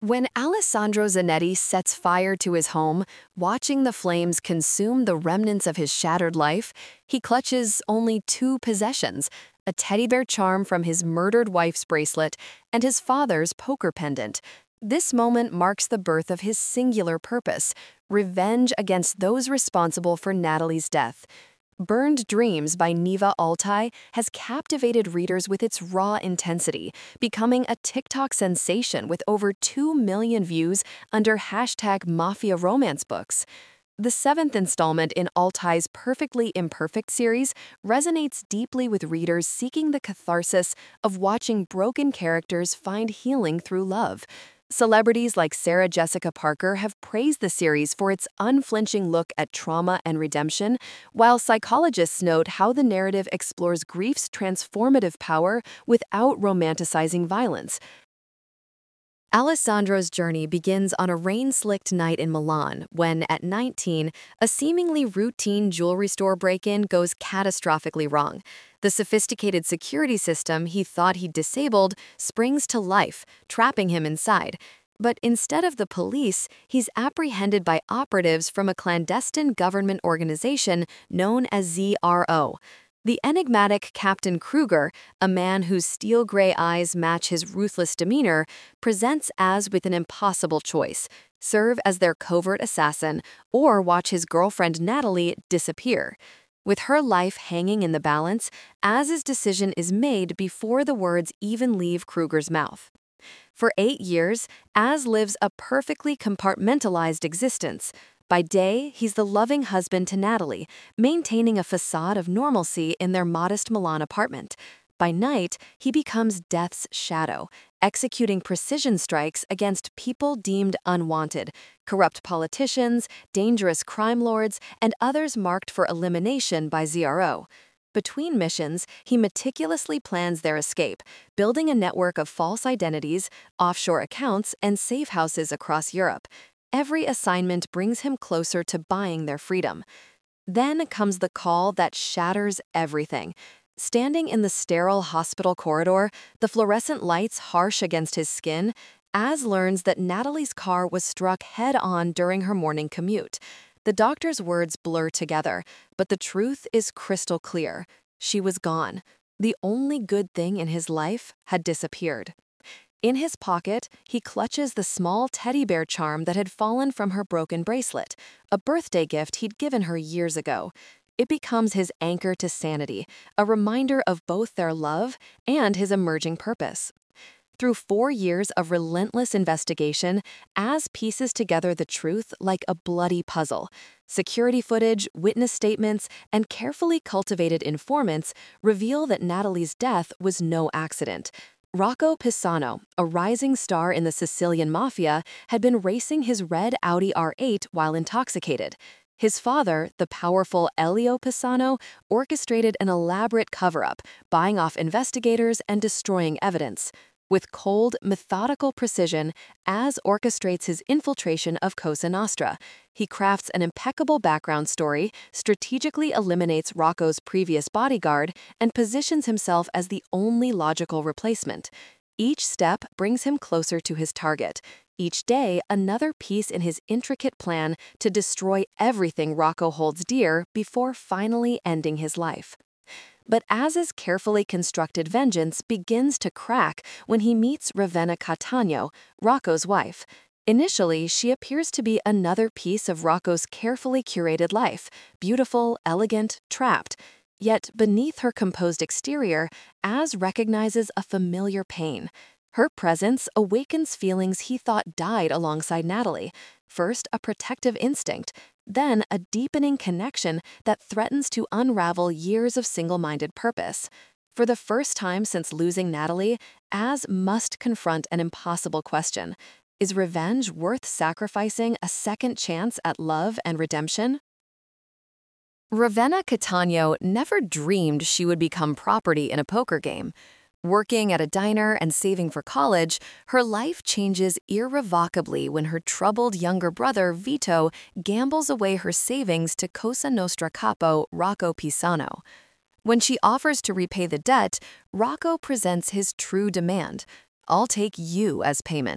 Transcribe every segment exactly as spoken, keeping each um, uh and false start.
When Alessandro Zanetti sets fire to his home, watching the flames consume the remnants of his shattered life, he clutches only two possessions: a teddy bear charm from his murdered wife's bracelet and his father's poker pendant. This moment marks the birth of his singular purpose: revenge against those responsible for Natalie's death. Burned Dreams by Neva Altai has captivated readers with its raw intensity, becoming a TikTok sensation with over two million views under hashtag Mafia Romance Books. The seventh installment in Altai's Perfectly Imperfect series resonates deeply with readers seeking the catharsis of watching broken characters find healing through love. Celebrities like Sarah Jessica Parker have praised the series for its unflinching look at trauma and redemption, while psychologists note how the narrative explores grief's transformative power without romanticizing violence. Alessandro's journey begins on a rain-slicked night in Milan when, at nineteen, a seemingly routine jewelry store break-in goes catastrophically wrong. The sophisticated security system he thought he'd disabled springs to life, trapping him inside. But instead of the police, he's apprehended by operatives from a clandestine government organization known as Z R O. The enigmatic Captain Kruger, a man whose steel-gray eyes match his ruthless demeanor, presents Az with an impossible choice: serve as their covert assassin or watch his girlfriend Natalie disappear. With her life hanging in the balance, Az's decision is made before the words even leave Kruger's mouth. For eight years, Az lives a perfectly compartmentalized existence. By day, he's the loving husband to Natalie, maintaining a facade of normalcy in their modest Milan apartment. By night, he becomes death's shadow, executing precision strikes against people deemed unwanted: corrupt politicians, dangerous crime lords, and others marked for elimination by Z R O. Between missions, he meticulously plans their escape, building a network of false identities, offshore accounts, and safe houses across Europe. Every assignment brings him closer to buying their freedom. Then comes the call that shatters everything. Standing in the sterile hospital corridor, the fluorescent lights harsh against his skin, Az learns that Natalie's car was struck head-on during her morning commute. The doctor's words blur together, but the truth is crystal clear. She was gone. The only good thing in his life had disappeared. In his pocket, he clutches the small teddy bear charm that had fallen from her broken bracelet, a birthday gift he'd given her years ago. It becomes his anchor to sanity, a reminder of both their love and his emerging purpose. Through four years of relentless investigation, Az pieces together the truth like a bloody puzzle. Security footage, witness statements, and carefully cultivated informants reveal that Natalie's death was no accident. Rocco Pisano, a rising star in the Sicilian mafia, had been racing his red Audi R eight while intoxicated. His father, the powerful Elio Pisano, orchestrated an elaborate cover-up, buying off investigators and destroying evidence. With cold, methodical precision, Az orchestrates his infiltration of Cosa Nostra. He crafts an impeccable background story, strategically eliminates Rocco's previous bodyguard, and positions himself as the only logical replacement. Each step brings him closer to his target. Each day, another piece in his intricate plan to destroy everything Rocco holds dear before finally ending his life. But Az's carefully constructed vengeance begins to crack when he meets Ravenna Cattaneo, Rocco's wife. Initially, she appears to be another piece of Rocco's carefully curated life: beautiful, elegant, trapped. Yet beneath her composed exterior, Az recognizes a familiar pain. Her presence awakens feelings he thought died alongside Natalie. First, a protective instinct, then a deepening connection that threatens to unravel years of single-minded purpose. For the first time since losing Natalie, Az must confront an impossible question: is revenge worth sacrificing a second chance at love and redemption? Ravenna Cattaneo never dreamed she would become property in a poker game. Working at a diner and saving for college, her life changes irrevocably when her troubled younger brother, Vito, gambles away her savings to Cosa Nostra capo Rocco Pisano. When she offers to repay the debt, Rocco presents his true demand: "I'll take you as payment."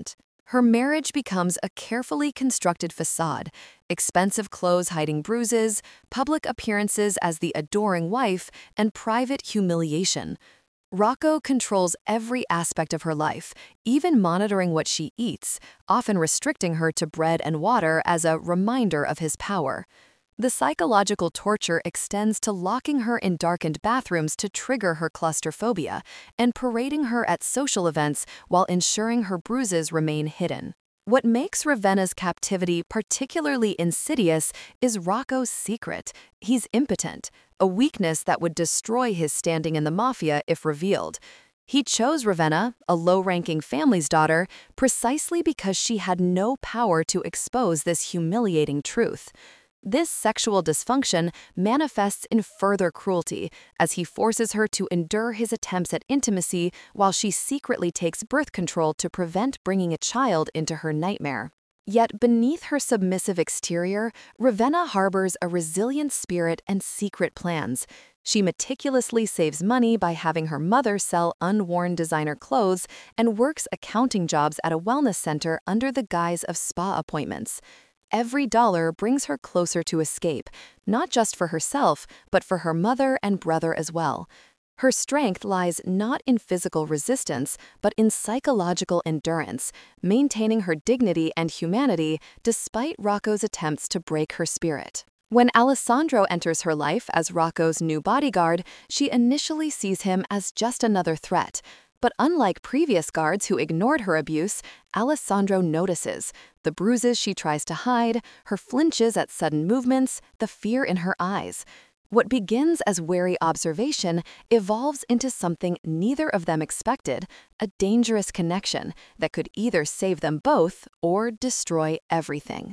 Her marriage becomes a carefully constructed facade, expensive clothes hiding bruises, public appearances as the adoring wife, and private humiliation. Rocco controls every aspect of her life, even monitoring what she eats, often restricting her to bread and water as a reminder of his power. The psychological torture extends to locking her in darkened bathrooms to trigger her claustrophobia and parading her at social events while ensuring her bruises remain hidden. What makes Ravenna's captivity particularly insidious is Rocco's secret. He's impotent, a weakness that would destroy his standing in the mafia if revealed. He chose Ravenna, a low-ranking family's daughter, precisely because she had no power to expose this humiliating truth. This sexual dysfunction manifests in further cruelty, as he forces her to endure his attempts at intimacy while she secretly takes birth control to prevent bringing a child into her nightmare. Yet beneath her submissive exterior, Ravenna harbors a resilient spirit and secret plans. She meticulously saves money by having her mother sell unworn designer clothes and works accounting jobs at a wellness center under the guise of spa appointments. Every dollar brings her closer to escape, not just for herself, but for her mother and brother as well. Her strength lies not in physical resistance, but in psychological endurance, maintaining her dignity and humanity despite Rocco's attempts to break her spirit. When Alessandro enters her life as Rocco's new bodyguard, she initially sees him as just another threat. But unlike previous guards who ignored her abuse, Alessandro notices the bruises she tries to hide, her flinches at sudden movements, the fear in her eyes. What begins as wary observation evolves into something neither of them expected, a dangerous connection that could either save them both or destroy everything.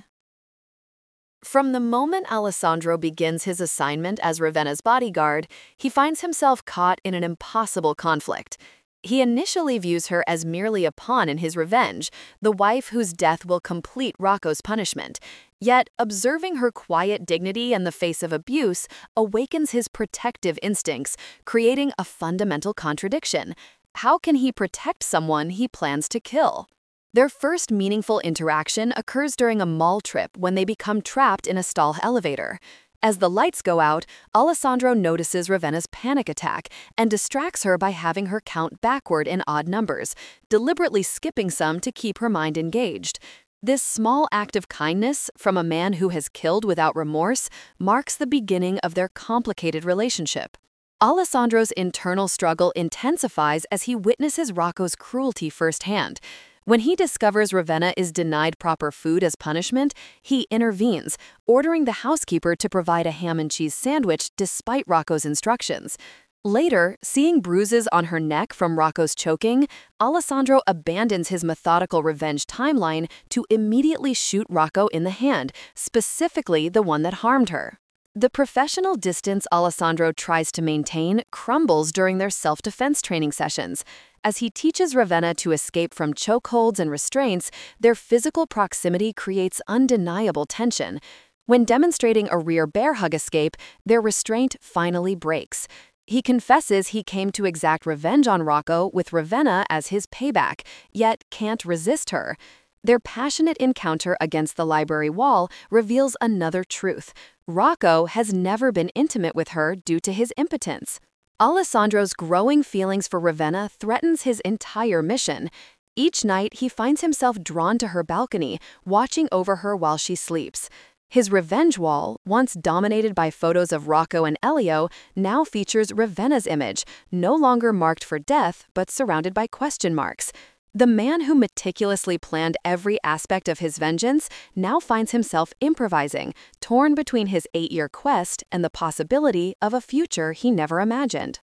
From the moment Alessandro begins his assignment as Ravenna's bodyguard, he finds himself caught in an impossible conflict. He initially views her as merely a pawn in his revenge, the wife whose death will complete Rocco's punishment. Yet, observing her quiet dignity in the face of abuse awakens his protective instincts, creating a fundamental contradiction. How can he protect someone he plans to kill? Their first meaningful interaction occurs during a mall trip when they become trapped in a stall elevator. As the lights go out, Alessandro notices Ravenna's panic attack and distracts her by having her count backward in odd numbers, deliberately skipping some to keep her mind engaged. This small act of kindness from a man who has killed without remorse marks the beginning of their complicated relationship. Alessandro's internal struggle intensifies as he witnesses Rocco's cruelty firsthand. When he discovers Ravenna is denied proper food as punishment, he intervenes, ordering the housekeeper to provide a ham and cheese sandwich despite Rocco's instructions. Later, seeing bruises on her neck from Rocco's choking, Alessandro abandons his methodical revenge timeline to immediately shoot Rocco in the hand, specifically the one that harmed her. The professional distance Alessandro tries to maintain crumbles during their self-defense training sessions. As he teaches Ravenna to escape from chokeholds and restraints, their physical proximity creates undeniable tension. When demonstrating a rear bear hug escape, their restraint finally breaks. He confesses he came to exact revenge on Rocco with Ravenna as his payback, yet can't resist her. Their passionate encounter against the library wall reveals another truth. Rocco has never been intimate with her due to his impotence. Alessandro's growing feelings for Ravenna threatens his entire mission. Each night, he finds himself drawn to her balcony, watching over her while she sleeps. His revenge wall, once dominated by photos of Rocco and Elio, now features Ravenna's image, no longer marked for death, but surrounded by question marks. The man who meticulously planned every aspect of his vengeance now finds himself improvising, torn between his eight-year quest and the possibility of a future he never imagined.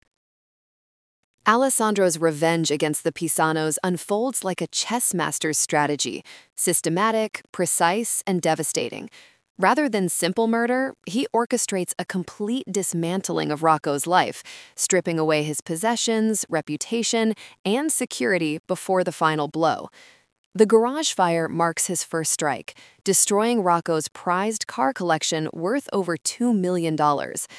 Alessandro's revenge against the Pisanos unfolds like a chess master's strategy, systematic, precise, and devastating. Rather than simple murder, he orchestrates a complete dismantling of Rocco's life, stripping away his possessions, reputation, and security before the final blow. The garage fire marks his first strike, destroying Rocco's prized car collection worth over two million dollars.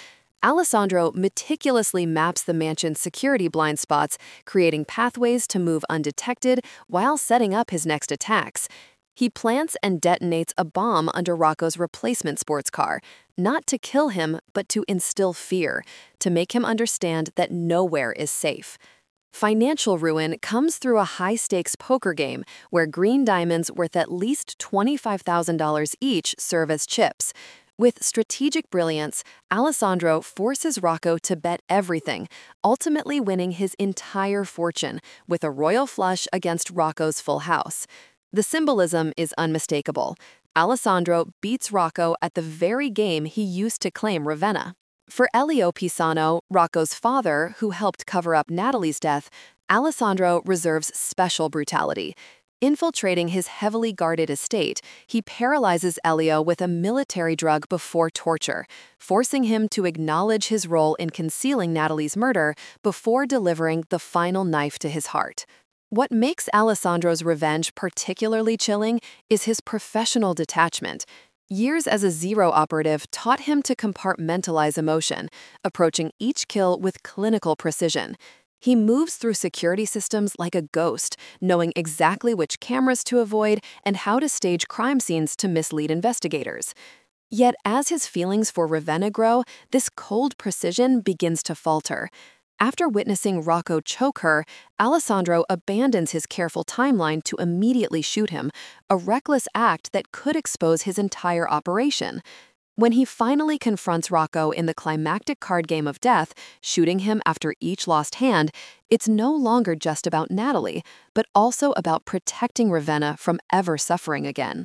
Alessandro meticulously maps the mansion's security blind spots, creating pathways to move undetected while setting up his next attacks. He plants and detonates a bomb under Rocco's replacement sports car, not to kill him, but to instill fear, to make him understand that nowhere is safe. Financial ruin comes through a high-stakes poker game where green diamonds worth at least twenty-five thousand dollars each serve as chips. With strategic brilliance, Alessandro forces Rocco to bet everything, ultimately winning his entire fortune with a royal flush against Rocco's full house. The symbolism is unmistakable. Alessandro beats Rocco at the very game he used to claim Ravenna. For Elio Pisano, Rocco's father, who helped cover up Natalie's death, Alessandro reserves special brutality. Infiltrating his heavily guarded estate, he paralyzes Elio with a military drug before torture, forcing him to acknowledge his role in concealing Natalie's murder before delivering the final knife to his heart. What makes Alessandro's revenge particularly chilling is his professional detachment. Years as a Zero operative taught him to compartmentalize emotion, approaching each kill with clinical precision. He moves through security systems like a ghost, knowing exactly which cameras to avoid and how to stage crime scenes to mislead investigators. Yet as his feelings for Ravenna grow, this cold precision begins to falter. After witnessing Rocco choke her, Alessandro abandons his careful timeline to immediately shoot him, a reckless act that could expose his entire operation. When he finally confronts Rocco in the climactic card game of death, shooting him after each lost hand, it's no longer just about Natalie, but also about protecting Ravenna from ever suffering again.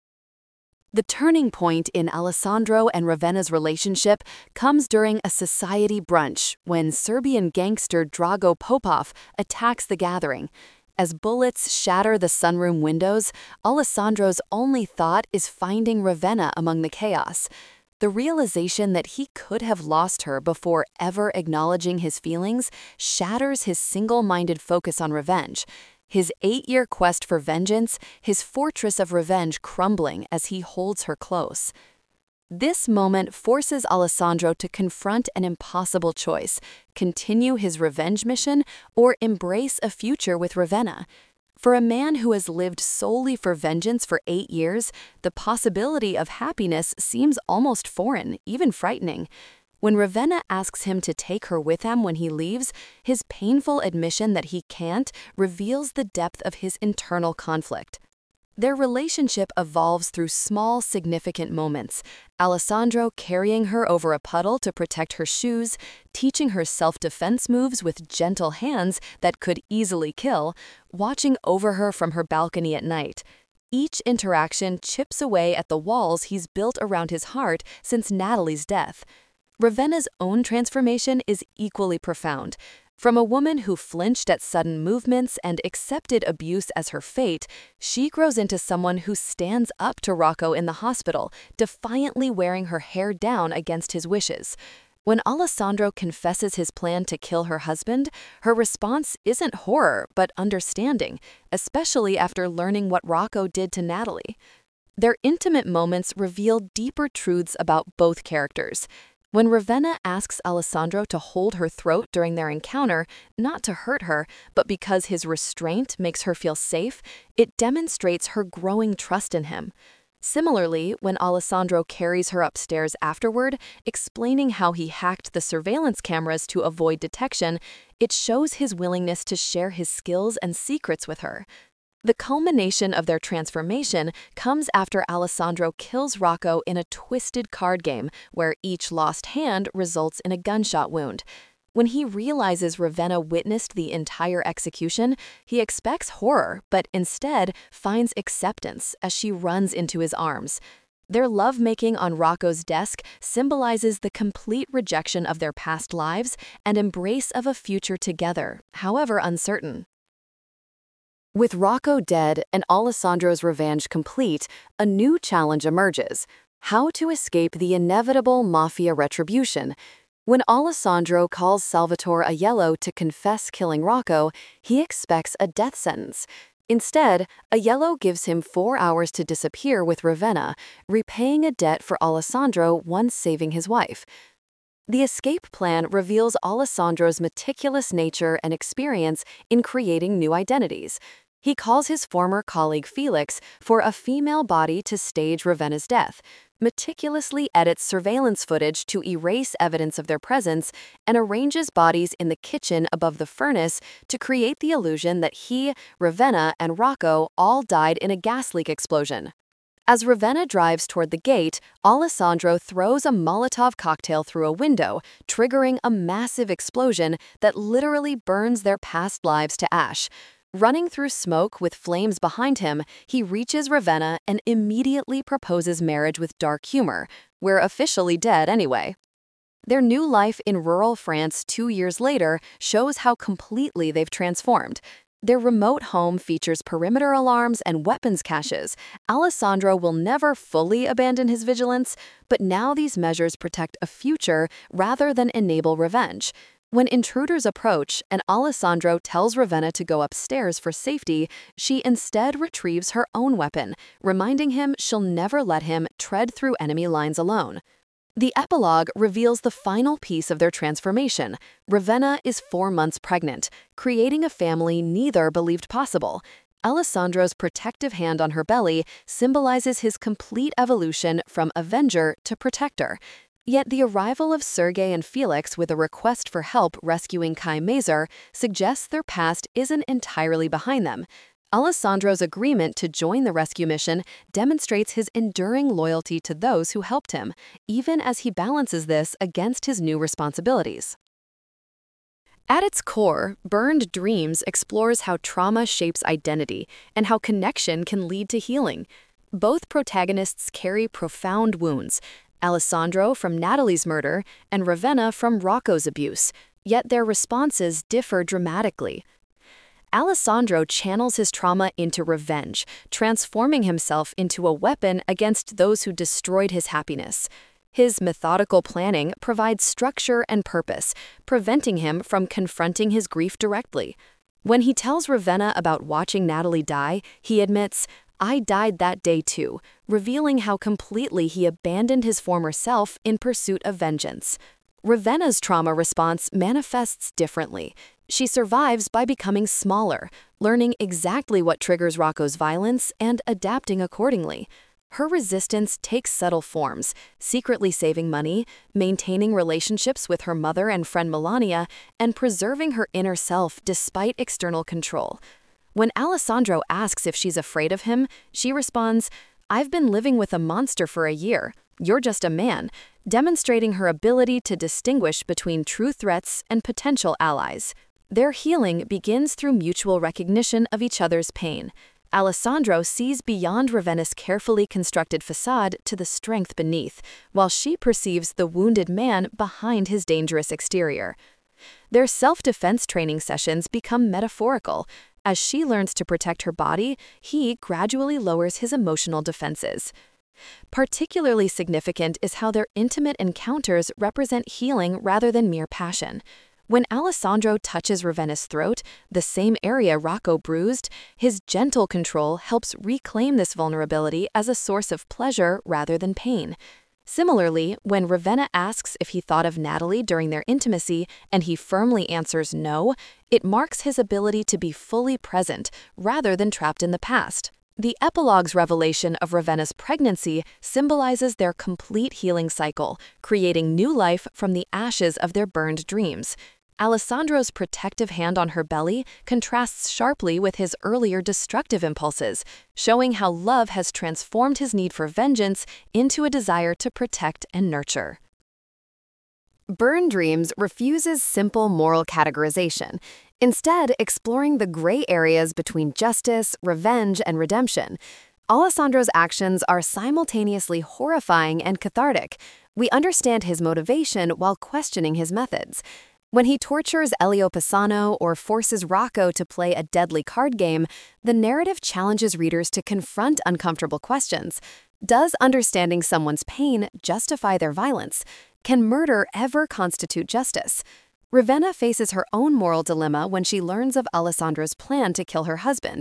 The turning point in Alessandro and Ravenna's relationship comes during a society brunch when Serbian gangster Drago Popov attacks the gathering. As bullets shatter the sunroom windows, Alessandro's only thought is finding Ravenna among the chaos. The realization that he could have lost her before ever acknowledging his feelings shatters his single-minded focus on revenge. His eight-year quest for vengeance, his fortress of revenge crumbling as he holds her close. This moment forces Alessandro to confront an impossible choice: continue his revenge mission or embrace a future with Ravenna. For a man who has lived solely for vengeance for eight years, the possibility of happiness seems almost foreign, even frightening. When Ravenna asks him to take her with him when he leaves, his painful admission that he can't reveals the depth of his internal conflict. Their relationship evolves through small, significant moments: Alessandro carrying her over a puddle to protect her shoes, teaching her self-defense moves with gentle hands that could easily kill, watching over her from her balcony at night. Each interaction chips away at the walls he's built around his heart since Natalie's death. Ravenna's own transformation is equally profound. From a woman who flinched at sudden movements and accepted abuse as her fate, she grows into someone who stands up to Rocco in the hospital, defiantly wearing her hair down against his wishes. When Alessandro confesses his plan to kill her husband, her response isn't horror, but understanding, especially after learning what Rocco did to Natalie. Their intimate moments reveal deeper truths about both characters. When Ravenna asks Alessandro to hold her throat during their encounter, not to hurt her, but because his restraint makes her feel safe, it demonstrates her growing trust in him. Similarly, when Alessandro carries her upstairs afterward, explaining how he hacked the surveillance cameras to avoid detection, it shows his willingness to share his skills and secrets with her. The culmination of their transformation comes after Alessandro kills Rocco in a twisted card game where each lost hand results in a gunshot wound. When he realizes Ravenna witnessed the entire execution, he expects horror, but instead finds acceptance as she runs into his arms. Their lovemaking on Rocco's desk symbolizes the complete rejection of their past lives and embrace of a future together, however uncertain. With Rocco dead and Alessandro's revenge complete, a new challenge emerges: how to escape the inevitable mafia retribution. When Alessandro calls Salvatore Aiello to confess killing Rocco, he expects a death sentence. Instead, Aiello gives him four hours to disappear with Ravenna, repaying a debt for Alessandro once saving his wife. The escape plan reveals Alessandro's meticulous nature and experience in creating new identities. He calls his former colleague Felix for a female body to stage Ravenna's death, meticulously edits surveillance footage to erase evidence of their presence, and arranges bodies in the kitchen above the furnace to create the illusion that he, Ravenna, and Rocco all died in a gas leak explosion. As Ravenna drives toward the gate, Alessandro throws a Molotov cocktail through a window, triggering a massive explosion that literally burns their past lives to ash. Running through smoke with flames behind him, he reaches Ravenna and immediately proposes marriage with dark humor. We're officially dead anyway. Their new life in rural France two years later shows how completely they've transformed. Their remote home features perimeter alarms and weapons caches. Alessandro will never fully abandon his vigilance, but now these measures protect a future rather than enable revenge. When intruders approach and Alessandro tells Ravenna to go upstairs for safety, she instead retrieves her own weapon, reminding him she'll never let him tread through enemy lines alone. The epilogue reveals the final piece of their transformation. Ravenna is four months pregnant, creating a family neither believed possible. Alessandro's protective hand on her belly symbolizes his complete evolution from avenger to protector. Yet the arrival of Sergei and Felix with a request for help rescuing Kai Mazer suggests their past isn't entirely behind them. Alessandro's agreement to join the rescue mission demonstrates his enduring loyalty to those who helped him, even as he balances this against his new responsibilities. At its core, Burned Dreams explores how trauma shapes identity and how connection can lead to healing. Both protagonists carry profound wounds, Alessandro from Natalie's murder and Ravenna from Rocco's abuse, yet their responses differ dramatically. Alessandro channels his trauma into revenge, transforming himself into a weapon against those who destroyed his happiness. His methodical planning provides structure and purpose, preventing him from confronting his grief directly. When he tells Ravenna about watching Natalie die, he admits, "I died that day too," revealing how completely he abandoned his former self in pursuit of vengeance. Ravenna's trauma response manifests differently. She survives by becoming smaller, learning exactly what triggers Rocco's violence and adapting accordingly. Her resistance takes subtle forms, secretly saving money, maintaining relationships with her mother and friend Melania, and preserving her inner self despite external control. When Alessandro asks if she's afraid of him, she responds, "I've been living with a monster for a year. You're just a man," demonstrating her ability to distinguish between true threats and potential allies. Their healing begins through mutual recognition of each other's pain. Alessandro sees beyond Ravenna's carefully constructed facade to the strength beneath, while she perceives the wounded man behind his dangerous exterior. Their self-defense training sessions become metaphorical. As she learns to protect her body, he gradually lowers his emotional defenses. Particularly significant is how their intimate encounters represent healing rather than mere passion. When Alessandro touches Ravenna's throat, the same area Rocco bruised, his gentle control helps reclaim this vulnerability as a source of pleasure rather than pain. Similarly, when Ravenna asks if he thought of Natalie during their intimacy and he firmly answers no, it marks his ability to be fully present rather than trapped in the past. The epilogue's revelation of Ravenna's pregnancy symbolizes their complete healing cycle, creating new life from the ashes of their burned dreams. Alessandro's protective hand on her belly contrasts sharply with his earlier destructive impulses, showing how love has transformed his need for vengeance into a desire to protect and nurture. Burned Dreams refuses simple moral categorization, instead exploring the gray areas between justice, revenge, and redemption. Alessandro's actions are simultaneously horrifying and cathartic. We understand his motivation while questioning his methods. When he tortures Elio Pisano or forces Rocco to play a deadly card game, the narrative challenges readers to confront uncomfortable questions. Does understanding someone's pain justify their violence? Can murder ever constitute justice? Ravenna faces her own moral dilemma when she learns of Alessandro's plan to kill her husband.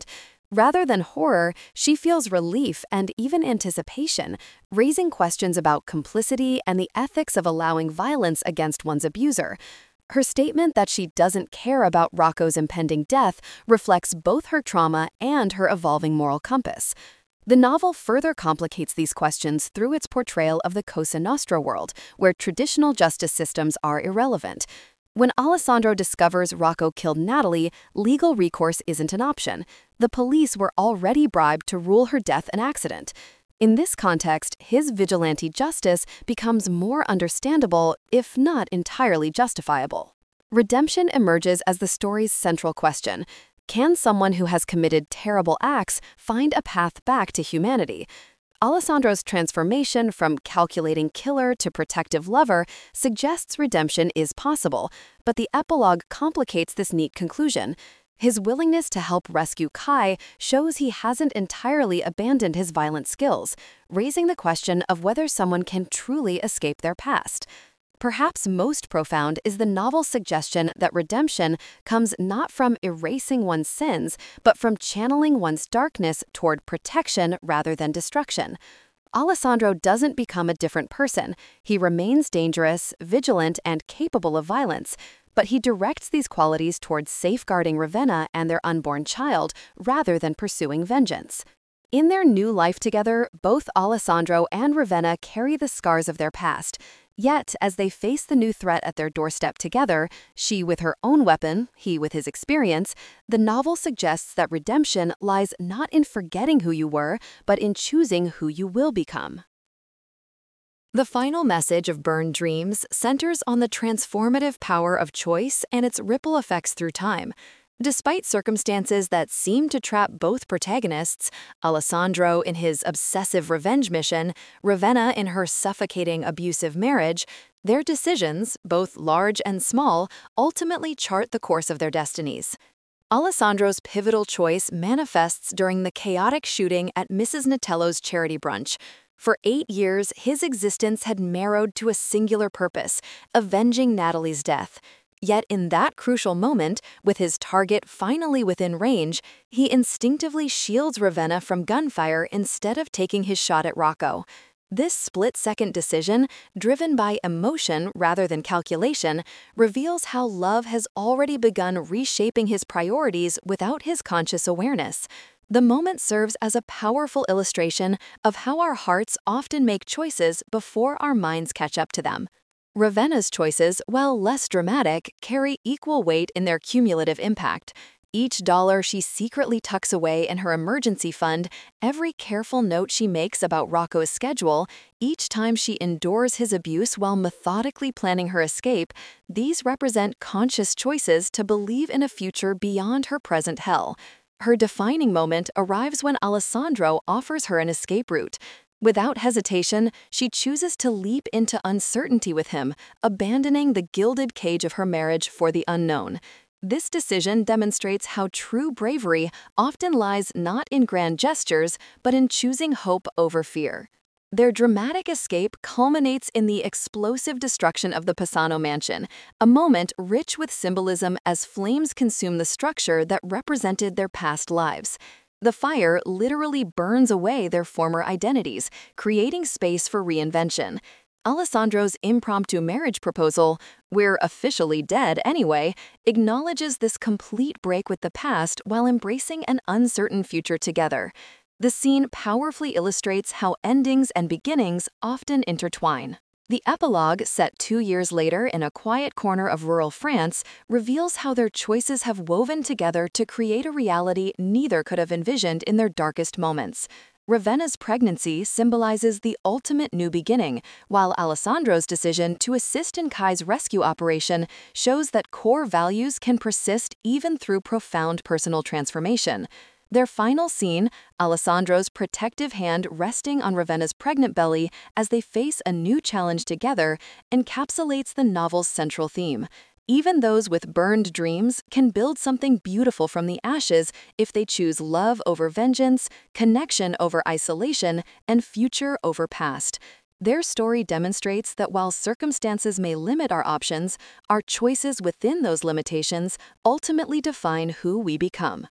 Rather than horror, she feels relief and even anticipation, raising questions about complicity and the ethics of allowing violence against one's abuser. Her statement that she doesn't care about Rocco's impending death reflects both her trauma and her evolving moral compass. The novel further complicates these questions through its portrayal of the Cosa Nostra world, where traditional justice systems are irrelevant. When Alessandro discovers Rocco killed Natalie, legal recourse isn't an option. The police were already bribed to rule her death an accident. In this context, his vigilante justice becomes more understandable, if not entirely justifiable. Redemption emerges as the story's central question. Can someone who has committed terrible acts find a path back to humanity? Alessandro's transformation from calculating killer to protective lover suggests redemption is possible, but the epilogue complicates this neat conclusion. His willingness to help rescue Kai shows he hasn't entirely abandoned his violent skills, raising the question of whether someone can truly escape their past. Perhaps most profound is the novel's suggestion that redemption comes not from erasing one's sins, but from channeling one's darkness toward protection rather than destruction. Alessandro doesn't become a different person. He remains dangerous, vigilant, and capable of violence, but he directs these qualities towards safeguarding Ravenna and their unborn child rather than pursuing vengeance. In their new life together, both Alessandro and Ravenna carry the scars of their past. Yet, as they face the new threat at their doorstep together, she with her own weapon, he with his experience, the novel suggests that redemption lies not in forgetting who you were, but in choosing who you will become. The final message of Burned Dreams centers on the transformative power of choice and its ripple effects through time. Despite circumstances that seem to trap both protagonists, Alessandro in his obsessive revenge mission, Ravenna in her suffocating abusive marriage, their decisions, both large and small, ultimately chart the course of their destinies. Alessandro's pivotal choice manifests during the chaotic shooting at Missus Natello's charity brunch. For eight years, his existence had narrowed to a singular purpose, avenging Natalie's death. Yet in that crucial moment, with his target finally within range, he instinctively shields Ravenna from gunfire instead of taking his shot at Rocco. This split-second decision, driven by emotion rather than calculation, reveals how love has already begun reshaping his priorities without his conscious awareness. The moment serves as a powerful illustration of how our hearts often make choices before our minds catch up to them. Ravenna's choices, while less dramatic, carry equal weight in their cumulative impact. Each dollar she secretly tucks away in her emergency fund, every careful note she makes about Rocco's schedule, each time she endures his abuse while methodically planning her escape, these represent conscious choices to believe in a future beyond her present hell. Her defining moment arrives when Alessandro offers her an escape route. Without hesitation, she chooses to leap into uncertainty with him, abandoning the gilded cage of her marriage for the unknown. This decision demonstrates how true bravery often lies not in grand gestures, but in choosing hope over fear. Their dramatic escape culminates in the explosive destruction of the Pisano mansion, a moment rich with symbolism as flames consume the structure that represented their past lives. The fire literally burns away their former identities, creating space for reinvention. Alessandro's impromptu marriage proposal, "We're officially dead anyway," acknowledges this complete break with the past while embracing an uncertain future together. The scene powerfully illustrates how endings and beginnings often intertwine. The epilogue, set two years later in a quiet corner of rural France, reveals how their choices have woven together to create a reality neither could have envisioned in their darkest moments. Ravenna's pregnancy symbolizes the ultimate new beginning, while Alessandro's decision to assist in Kai's rescue operation shows that core values can persist even through profound personal transformation. Their final scene, Alessandro's protective hand resting on Ravenna's pregnant belly as they face a new challenge together, encapsulates the novel's central theme. Even those with burned dreams can build something beautiful from the ashes if they choose love over vengeance, connection over isolation, and future over past. Their story demonstrates that while circumstances may limit our options, our choices within those limitations ultimately define who we become.